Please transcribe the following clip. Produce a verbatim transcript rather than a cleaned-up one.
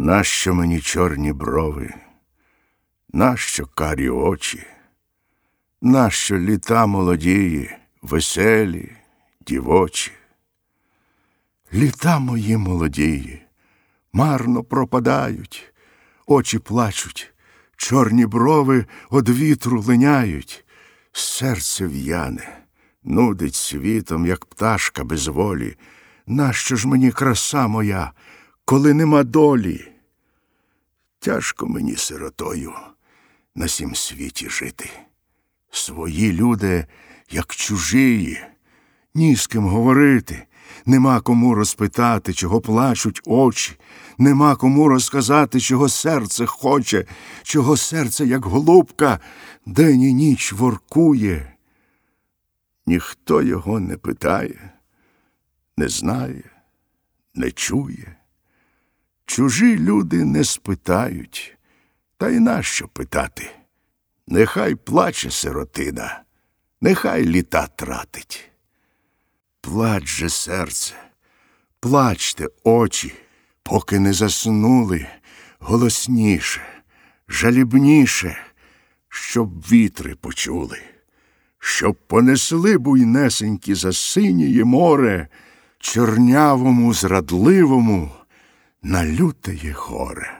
Нащо мені чорні брови? Нащо карі очі? Нащо літа молодії, веселі, дівочі? Літа мої молодії марно пропадають, очі плачуть, чорні брови од вітру линяють, серце в'яне, нудить світом, як пташка без волі. Нащо ж мені краса моя, коли нема долі? Тяжко мені сиротою на сім світі жити. Свої люди, як чужії, ні з ким говорити, нема кому розпитати, чого плачуть очі, нема кому розказати, чого серце хоче, чого серце, як голубка, день і ніч воркує. Ніхто його не питає, не знає, не чує. Чужі люди не спитають, та й нащо питати? Нехай плаче сиротина, нехай літа тратить. Плач же, серце, плачте, очі, поки не заснули, голосніше, жалібніше, щоб вітри почули, щоб понесли буйнесенькі за синіє море, чорнявому, зрадливому, на лютеє горе.